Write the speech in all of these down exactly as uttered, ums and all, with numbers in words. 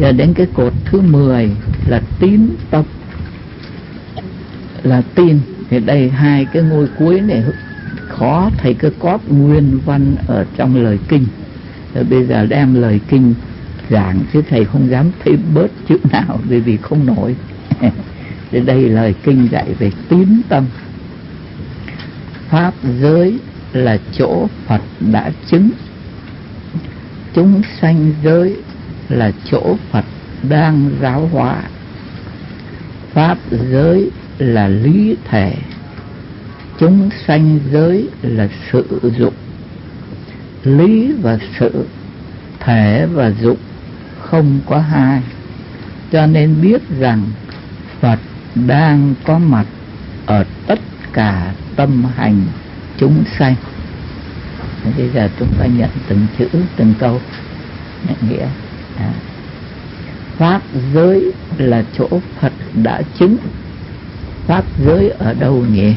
Giờ đến cái cột thứ mười là tín tâm, là tin. Thì đây hai cái ngôi cuối này khó thầy cứ cóp nguyên văn ở trong lời kinh. Rồi bây giờ đem lời kinh giảng chứ thầy không dám thêm bớt chữ nào vì vì không nổi. Thì đây lời kinh dạy về tín tâm. Pháp giới là chỗ Phật đã chứng, chúng sanh giới là chỗ Phật đang giáo hóa. Pháp giới là lý thể, chúng sanh giới là sự dụng. Lý và sự, thể và dụng không có hai, cho nên biết rằng Phật đang có mặt ở tất cả tâm hành chúng sanh. Bây giờ chúng ta nhận từng chữ từng câu nhận nghĩa. À. Pháp giới là chỗ Phật đã chứng. Pháp giới ở đâu nhỉ?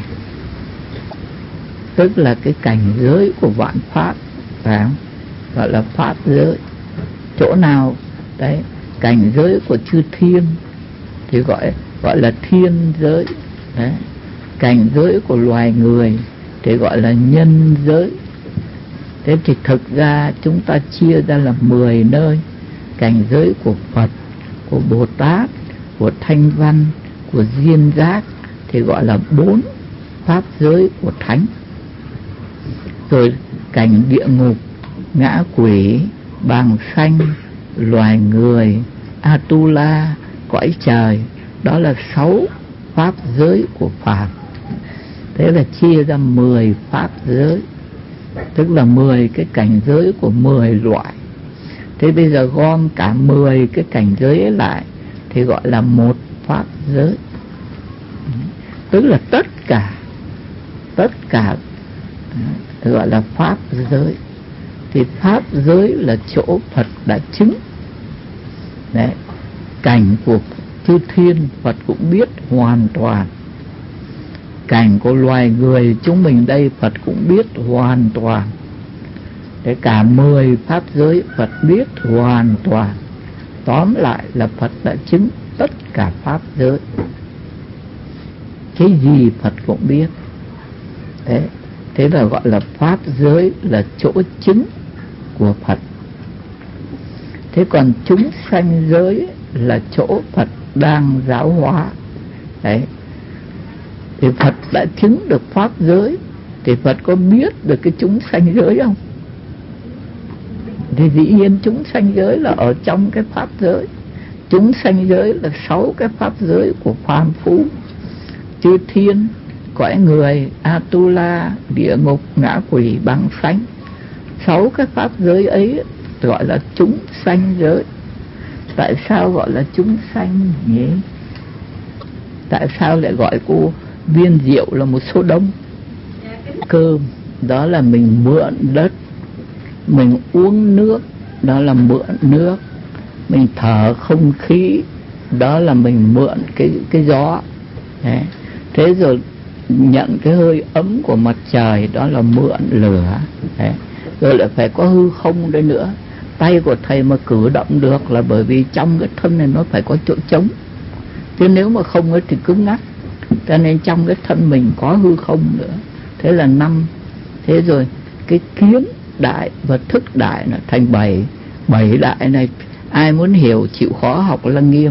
Tức là cái cảnh giới của vạn pháp, phải không? Gọi là pháp giới. Chỗ nào? Đấy, cảnh giới của chư thiên thì gọi gọi là thiên giới. Đấy. Cảnh giới của loài người thì gọi là nhân giới. Thế thì thực ra chúng ta chia ra là mười nơi. Cảnh giới của Phật, của Bồ Tát, của Thanh Văn, của Duyên Giác thì gọi là bốn pháp giới của Thánh. Rồi cảnh địa ngục, ngã quỷ, bàng sanh, loài người, Atula, cõi trời, đó là sáu pháp giới của Phật. Thế là chia ra mười pháp giới, tức là mười cái cảnh giới của mười loại. Thế bây giờ gom cả mười cái cảnh giới ấy lại thì gọi là một pháp giới. Tức là tất cả, tất cả gọi là pháp giới. Thì pháp giới là chỗ Phật đã chứng. Đấy, cảnh của chư thiên Phật cũng biết hoàn toàn. Cảnh của loài người chúng mình đây Phật cũng biết hoàn toàn. Để cả mười pháp giới Phật biết hoàn toàn. Tóm lại là Phật đã chứng tất cả pháp giới. Cái gì Phật cũng biết. Thế, thế là gọi là pháp giới là chỗ chứng của Phật. Thế còn chúng sanh giới là chỗ Phật đang giáo hóa. Đấy. Thì Phật đã chứng được pháp giới thì Phật có biết được cái chúng sanh giới không? Thì dĩ nhiên chúng sanh giới là ở trong cái pháp giới. Chúng sanh giới là sáu cái pháp giới của phàm phu, chư thiên, cõi người, Atula, địa ngục, ngã quỷ, bàng sanh. Sáu cái pháp giới ấy gọi là chúng sanh giới. Tại sao gọi là chúng sanh nhỉ? Tại sao lại gọi cô viên rượu là một số đông? Cơm đó là mình mượn đất, mình uống nước đó là mượn nước, mình thở không khí đó là mình mượn cái cái gió. Đấy. Thế rồi nhận cái hơi ấm của mặt trời đó là mượn lửa. Đấy. Rồi lại phải có hư không đây nữa. Tay của thầy mà cử động được là bởi vì trong cái thân này nó phải có chỗ trống, chứ nếu mà không ấy thì cứng ngắc. Cho nên trong cái thân mình có hư không nữa. Thế là năm. Thế rồi cái kiến đại và thức đại là thành bảy. Bảy đại này ai muốn hiểu chịu khó học Lăng Nghiêm.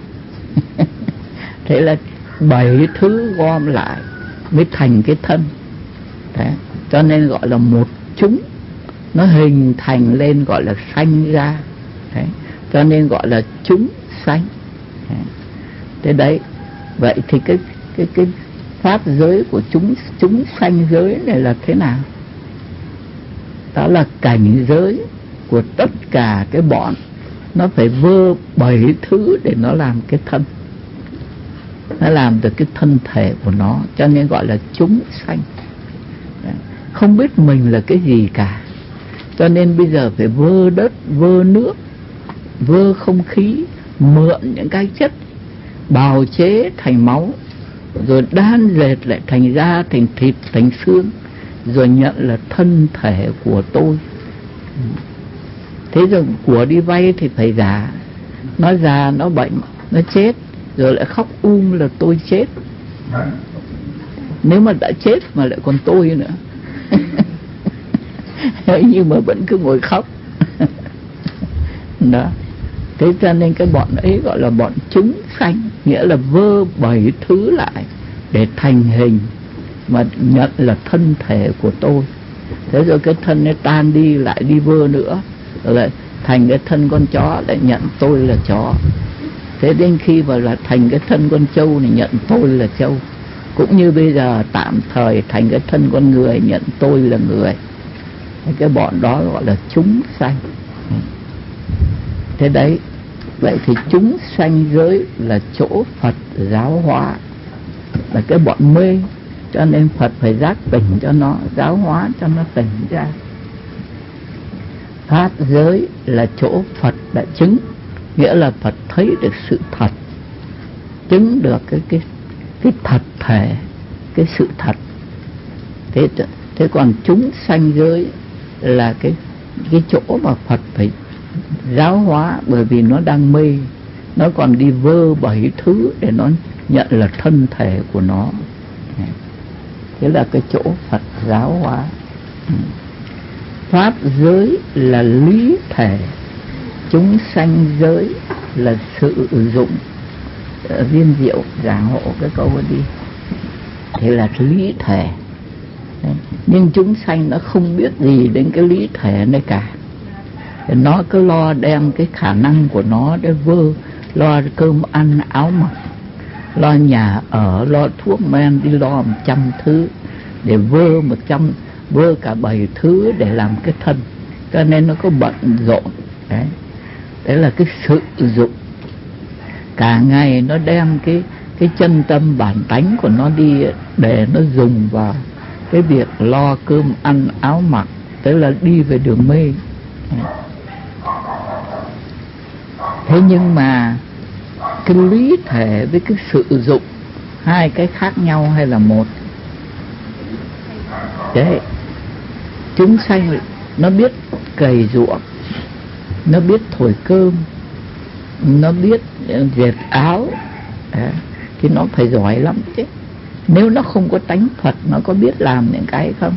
Thế là bảy thứ gom lại mới thành cái thân. Đấy. Cho nên gọi là một chúng. Nó hình thành lên gọi là sanh ra. Đấy. Cho nên gọi là chúng sanh. Đấy. Thế đấy. Vậy thì cái cái cái pháp giới của chúng chúng sanh giới này là thế nào? Đó là cảnh giới của tất cả cái bọn. Nó phải vơ bảy thứ để nó làm cái thân. Nó làm được cái thân thể của nó. Cho nên gọi là chúng sanh. Đấy. Không biết mình là cái gì cả. Cho nên bây giờ phải vơ đất, vơ nước, vơ không khí, mượn những cái chất, bào chế thành máu, rồi đan dệt lại thành da, thành thịt, thành xương, rồi nhận là thân thể của tôi. Thế rồi của đi vay thì phải giả, nó già, nó bệnh, nó chết, rồi lại khóc um là tôi chết. Nếu mà đã chết mà lại còn tôi nữa nhưng mà vẫn cứ ngồi khóc đó. Thế cho nên cái bọn ấy gọi là bọn chúng sanh, nghĩa là vơ bảy thứ lại để thành hình mà nhận là thân thể của tôi. Thế rồi cái thân nó tan đi, lại đi vơ nữa, rồi lại thành cái thân con chó, lại nhận tôi là chó. Thế đến khi mà là thành cái thân con trâu thì nhận tôi là trâu. Cũng như bây giờ tạm thời thành cái thân con người, nhận tôi là người. Cái bọn đó gọi là chúng sanh. Thế đấy, vậy thì chúng sanh giới là chỗ Phật giáo hóa, là cái bọn mê. Cho nên Phật phải giác tỉnh cho nó, giáo hóa cho nó tỉnh ra. Pháp giới là chỗ Phật đã chứng, nghĩa là Phật thấy được sự thật, chứng được cái cái cái thật thể, cái sự thật. Thế thế còn chúng sanh giới là cái cái chỗ mà Phật phải giáo hóa, bởi vì nó đang mê, nó còn đi vơ bảy thứ để nó nhận là thân thể của nó. Thế là cái chỗ Phật giáo hóa. Pháp giới là lý thể, chúng sanh giới là sự dụng. Viên Diệu giảng hộ cái câu ấy đi. Thế là lý thể. Đấy. Nhưng chúng sanh nó không biết gì đến cái lý thể này cả. Nó cứ lo đem cái khả năng của nó để vơ, lo cơm ăn áo mặc, lo nhà ở, lo thuốc men, đi lo một trăm thứ để vơ một trăm, vơ cả bảy thứ để làm cái thân. Cho nên nó có bận rộn. Đấy, đấy là cái sự dụng. Cả ngày nó đem cái cái chân tâm bản tánh của nó đi để nó dùng vào cái việc lo cơm ăn áo mặc, tức là đi về đường mê. Thế nhưng mà cái lý thể với cái sự dụng hai cái khác nhau hay là một? Đấy, chúng sanh nó biết cày ruộng, nó biết thổi cơm, nó biết dệt áo, à, thì nó phải giỏi lắm chứ. Nếu nó không có tánh Phật, nó có biết làm những cái không?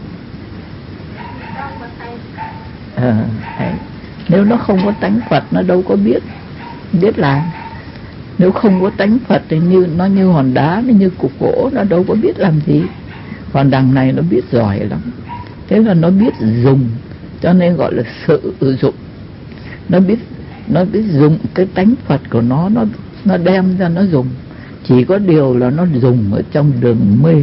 À, đấy. Nếu nó không có tánh Phật, nó đâu có biết biết làm. Nếu không có tánh Phật thì như nó như hòn đá, nó như cục gỗ, nó đâu có biết làm gì. Còn đằng này nó biết giỏi lắm. Thế là nó biết dùng, cho nên gọi là sự dụng. Nó biết nó biết dùng cái tánh Phật của nó, nó nó đem ra nó dùng. Chỉ có điều là nó dùng ở trong đường mê,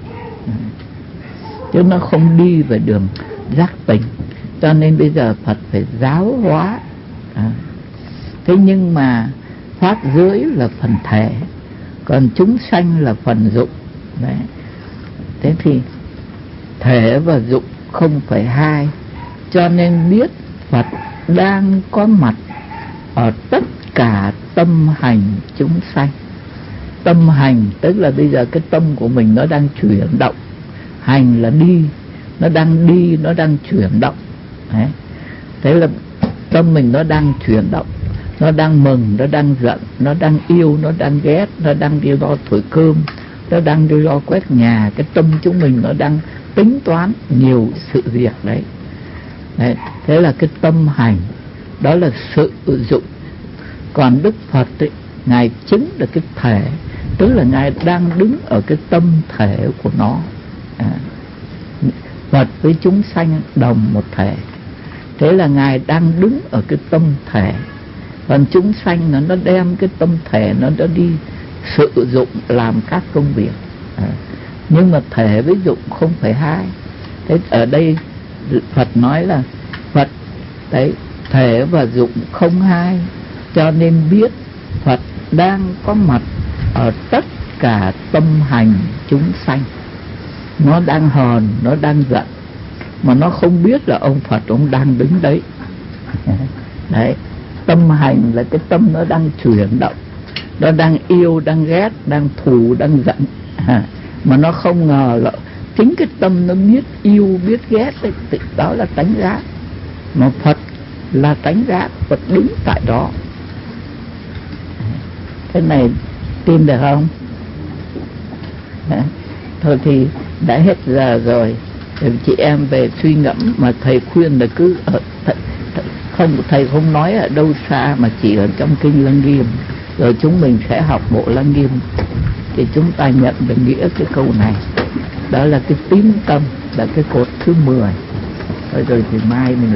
chứ nó không đi về đường giác tỉnh. Cho nên bây giờ Phật phải giáo hóa. À. Thế nhưng mà pháp giới là phần thể, còn chúng sanh là phần dụng. Đấy. Thế thì thể và dụng không phải hai. Cho nên biết Phật đang có mặt ở tất cả tâm hành chúng sanh. Tâm hành tức là bây giờ cái tâm của mình nó đang chuyển động. Hành là đi, nó đang đi, nó đang chuyển động. Đấy. Thế là tâm mình nó đang chuyển động, nó đang mừng, nó đang giận, nó đang yêu, nó đang ghét, nó đang đi lo thổi cơm, nó đang đi lo quét nhà. Cái tâm chúng mình nó đang tính toán nhiều sự việc đấy. Đấy. Thế là cái tâm hành, đó là sự dụng. Còn Đức Phật ấy, Ngài chứng được cái thể, tức là Ngài đang đứng ở cái tâm thể của nó. À, Phật với chúng sanh đồng một thể. Thế là Ngài đang đứng ở cái tâm thể. Còn chúng sanh nó, nó đem cái tâm thể nó đã đi sử dụng làm các công việc. À, nhưng mà thể với dụng không phải hai. Thế ở đây Phật nói là Phật đấy, thể và dụng không hai. Cho nên biết Phật đang có mặt ở tất cả tâm hành chúng sanh. Nó đang hờn, nó đang giận, mà nó không biết là ông Phật ông đang đứng đấy. Đấy, tâm hành là cái tâm nó đang chuyển động, nó đang yêu, đang ghét, đang thù, đang giận. À, mà nó không ngờ là chính cái tâm nó biết yêu, biết ghét ấy, đó là tánh giác. Mà Phật là tánh giác, Phật đứng tại đó. Cái này tin được không? Thôi thì đã hết giờ rồi, chị em về suy ngẫm. Mà thầy khuyên là cứ ở th, th, không, thầy không nói ở đâu xa mà chỉ ở trong kinh Lăng Nghiêm. Rồi chúng mình sẽ học bộ Lăng Nghiêm thì chúng ta nhận được nghĩa cái câu này. Đó là cái tín tâm, là cái cột thứ mười. Rồi, rồi thì mai mình